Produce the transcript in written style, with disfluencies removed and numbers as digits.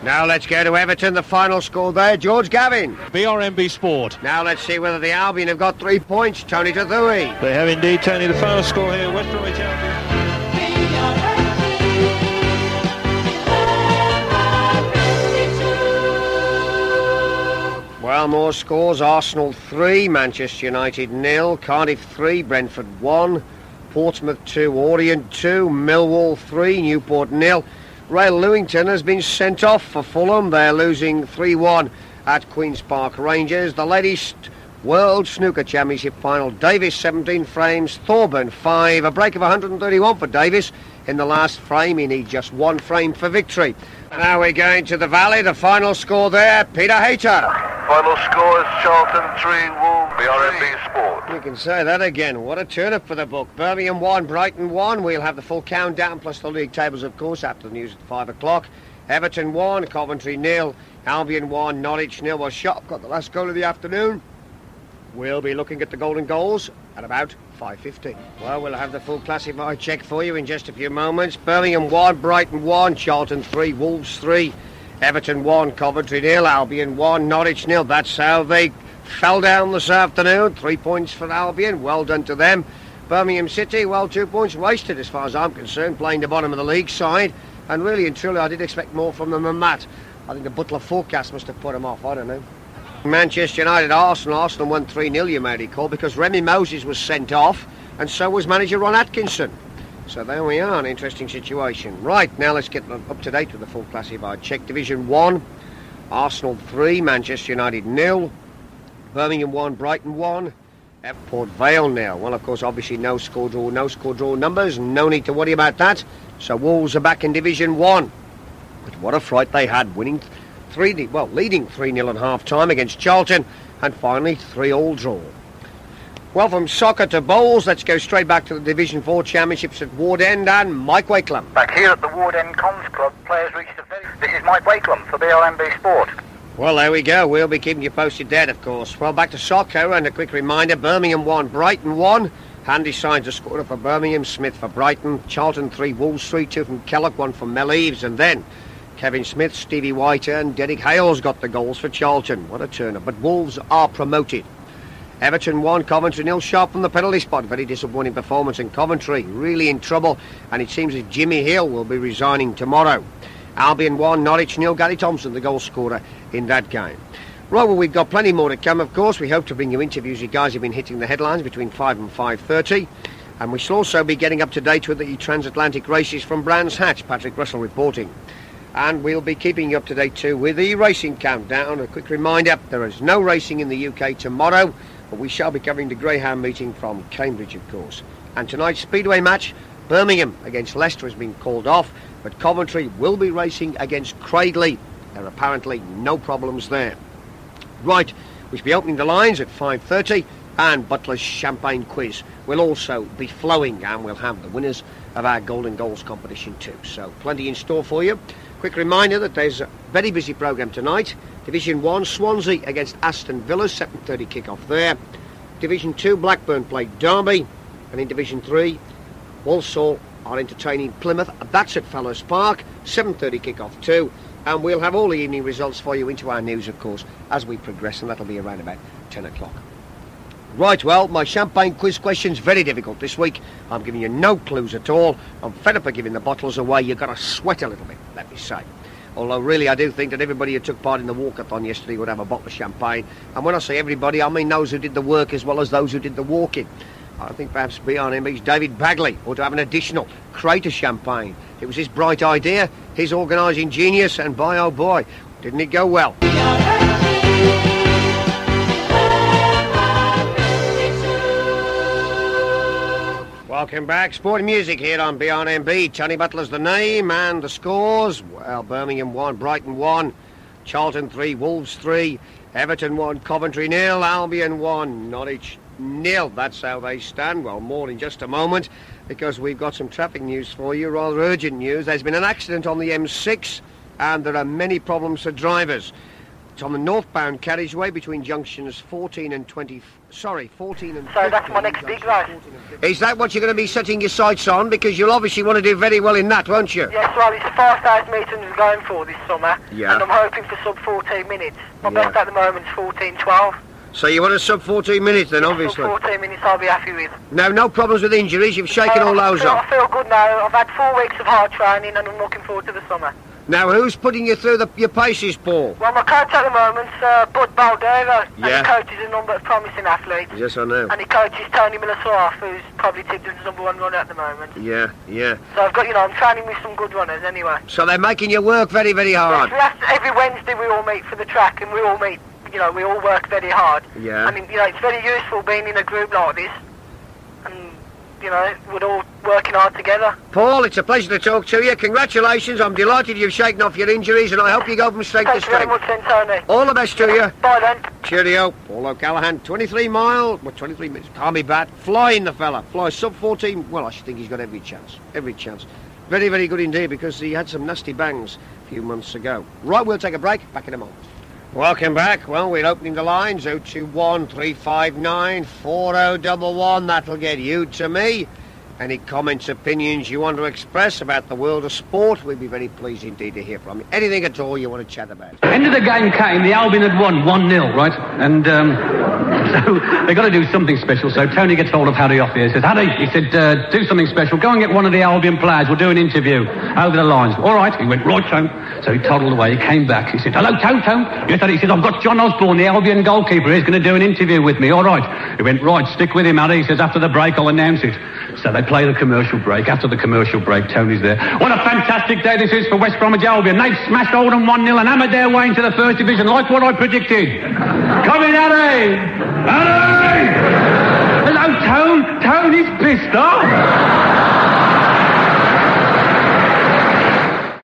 Now let's go to Everton, the final score there. George Gavin. BRMB Sport. Now let's see whether the Albion have got 3 points. Tony Tathui. They have indeed, Tony. The final score here, West Bromwich Albion. Well, more scores. Arsenal 3, Manchester United 0, Cardiff 3, Brentford 1, Portsmouth 2, Orient 2, Millwall 3, Newport 0. Rail Lewington has been sent off for Fulham. They're losing 3-1 at Queen's Park Rangers. The Ladies World Snooker Championship final. Davis 17 frames, Thorburn 5. A break of 131 for Davis. In the last frame, he needs just 1 frame for victory. Now we're going to the Valley. The final score there, Peter Hayter. Final score is Charlton 3, Wolves BRMB Sport. You can say that again. What a turn-up for the book. Birmingham 1, Brighton 1. We'll have the full countdown, plus the league tables, of course, after the news at 5 o'clock. Everton 1, Coventry 0, Albion 1, Norwich 0. Well, Sharp got the last goal of the afternoon. We'll be looking at the golden goals at about 5:50. Well, we'll have the full classified check for you in just a few moments. Birmingham 1, Brighton 1, Charlton 3, Wolves 3, Everton 1, Coventry 0, Albion 1, Norwich 0. That's how they fell down this afternoon. 3 points for Albion. Well done to them. Birmingham City, well, 2 points wasted as far as I'm concerned, playing the bottom of the league side. And really and truly, I did expect more from them than that. I think the Butler forecast must have put them off. I don't know. Manchester United, Arsenal won 3-0, you may recall, because Remy Moses was sent off, and so was manager Ron Atkinson. So there we are, an interesting situation. Right, now let's get up to date with the full classified check. Division 1, Arsenal 3, Manchester United 0, Birmingham 1, Brighton 1, Port Vale 0. Well, of course, obviously no score draw numbers, no need to worry about that. So Wolves are back in Division 1. But what a fright they had, leading 3-0 at half-time against Charlton, and finally 3-3 draw. Well, from soccer to bowls, let's go straight back to the Division 4 Championships at Ward End, and Mike Wakelam. Back here at the Ward End Cons Club, players reached a very... This is Mike Wakelam for BRMB Sport. Well, there we go. We'll be keeping you posted there, of course. Well, back to soccer, and a quick reminder, Birmingham 1, Brighton 1. Handy signs a scorer for Birmingham, Smith for Brighton, Charlton 3, Wolves 3, 2 from Kellock, 1 from Mel Eves, and then Kevin Smith, Stevie White and Derek Hales got the goals for Charlton. What a turn-up. But Wolves are promoted. Everton 1, Coventry 0, Sharp from the penalty spot. Very disappointing performance in Coventry. Really in trouble. And it seems as Jimmy Hill will be resigning tomorrow. Albion 1, Norwich 0, Gary Thompson, the goal scorer in that game. Right, well, we've got plenty more to come, of course. We hope to bring you interviews. You guys have been hitting the headlines between 5 and 5:30. And we shall also be getting up to date with the transatlantic races from Brands Hatch. Patrick Russell reporting. And we'll be keeping you up to date too with the racing countdown. A quick reminder, there is no racing in the UK tomorrow, but we shall be covering the Greyhound meeting from Cambridge, of course. And tonight's Speedway match, Birmingham against Leicester, has been called off, but Coventry will be racing against Cradley. There are apparently no problems there. Right, we shall be opening the lines at 5:30, and Butler's Champagne Quiz will also be flowing, and we'll have the winners of our Golden Goals competition too. So plenty in store for you. Quick reminder that there's a very busy programme tonight. Division 1, Swansea against Aston Villa, 7:30 kick-off there. Division 2, Blackburn play Derby. And in Division 3, Walsall are entertaining Plymouth. That's at Fellows Park, 7:30 kick-off too. And we'll have all the evening results for you into our news, of course, as we progress, and that'll be around about 10 o'clock. Right, well, my Champagne Quiz question's very difficult this week. I'm giving you no clues at all. I'm fed up of giving the bottles away. You've got to sweat a little bit, let me say. Although, really, I do think that everybody who took part in the walkathon yesterday would have a bottle of champagne. And when I say everybody, I mean those who did the work as well as those who did the walking. I think perhaps BRMB's David Bagley ought to have an additional crate of champagne. It was his bright idea, his organising genius, and boy, oh boy, didn't it go well. Welcome back. Sport and music here on BRMB. Tony Butler's the name, and the scores. Well, Birmingham 1, Brighton 1, Charlton 3, Wolves 3, Everton 1, Coventry 0, Albion 1, Norwich 0. That's how they stand. Well, more in just a moment, because we've got some traffic news for you, rather urgent news. There's been an accident on the M6, and there are many problems for drivers. It's on the northbound carriageway between junctions 14 and 20... Sorry, 14 and 15. So that's my next big race. Is that what you're going to be setting your sights on? Because you'll obviously want to do very well in that, won't you? Yes, well, it's the 5,000 metres I'm going for this summer. Yeah. And I'm hoping for sub 14 minutes. My best at the moment is 14:12. So you want a sub 14 minutes then, obviously? Sub 14 minutes I'll be happy with. No problems with injuries? You've shaken all those off? I feel good now. I've had 4 weeks of hard training and I'm looking forward to the summer. Now, who's putting you through your paces, Paul? Well, my coach at the moment's Bud Baldero. Yeah. And he coaches a number of promising athletes. Yes, I know. And he coaches Tony Miller-Swarf, who's probably tipped as the #1 runner at the moment. Yeah. So I've got, I'm training with some good runners anyway. So they're making you work very, very hard? Yes, every Wednesday we all meet for the track and we all meet, we all work very hard. Yeah. I mean, it's very useful being in a group like this. And, we're all working hard together. Paul, it's a pleasure to talk to you. Congratulations. I'm delighted you've shaken off your injuries and I hope you go from strength to strength. Thanks very much then, Tony. All the best to you. Bye then. Cheerio. Paul O'Callaghan, 23 minutes. Can't be bad. Flying the fella. Flies sub 14. Well, I should think he's got every chance. Every chance. Very, very good indeed because he had some nasty bangs a few months ago. Right, we'll take a break. Back in a moment. Welcome back. Well, we're opening the lines. 021 359 4011. That'll get you to me. Any comments, opinions you want to express about the world of sport, we'd be very pleased indeed to hear from you. Anything at all you want to chat about. End of the game came, the Albion had won 1-0, right? And so they've got to do something special. So Tony gets hold of Harry off here. He says, Harry, he said, do something special. Go and get one of the Albion players. We'll do an interview over the lines. All right. He went, right, Tone. So he toddled away. He came back. He said, hello, Tone. Yes, Harry. He said, I've got John Osborne, the Albion goalkeeper. He's going to do an interview with me. All right. He went, right, stick with him, Harry. He says, after the break, I'll announce it. So they play the commercial break. After the commercial break, Tony's there. What a fantastic day this is for West Bromwich Albion. They've smashed Oldham 1-0 and hammered their way into the first division, like what I predicted. Come in, Harry! Harry! Hello, Tone. Tone is pissed off.